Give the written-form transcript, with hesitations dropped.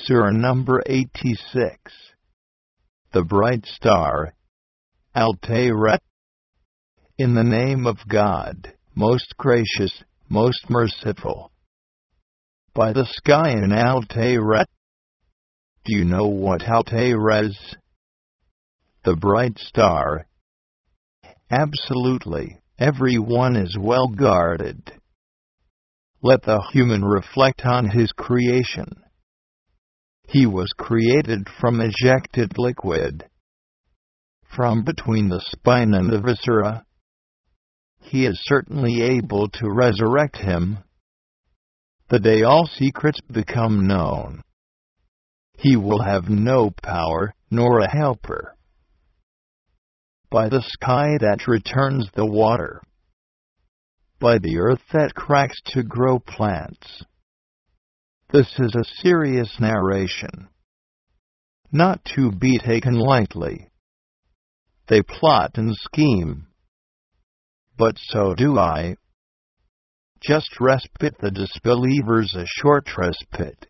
Surah number 86. The bright star, Al-Tayrat. In the name of God, most gracious, most merciful. By the sky in Al-Tayrat. Do you know what Al-Tayrat is? The bright star. Absolutely, everyone is well guarded. Let the human reflect on his creation. He was created from ejected liquid, from between the spine and the viscera. He is certainly able to resurrect him the day all secrets become known. He will have no power, nor a helper. By the sky that returns the water, by the earth that cracks to grow plants. This is a serious narration, not to be taken lightly. They plot and scheme, but so do I. Just respite the disbelievers a short respite.